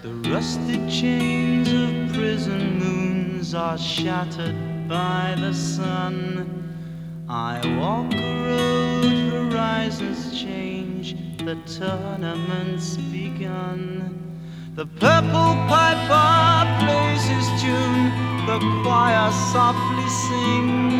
The rusted chains of prison moons are shattered by the sun. I walk a road, horizons change, the tournament's begun. The purple piper plays his tune, the choir softly sings.